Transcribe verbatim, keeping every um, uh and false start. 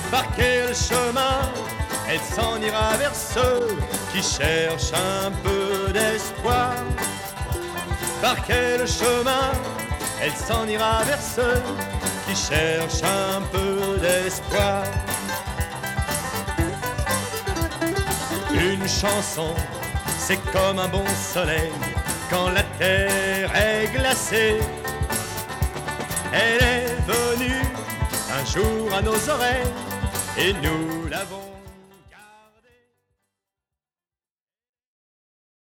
Par quel chemin elle s'en ira vers ceux qui cherchent un peu d'espoir? Par quel chemin elle s'en ira vers ceux qui cherchent un peu d'espoir? Une chanson, c'est comme un bon soleil quand la terre est glacée. Elle est venue un jour à nos oreilles et nous l'avons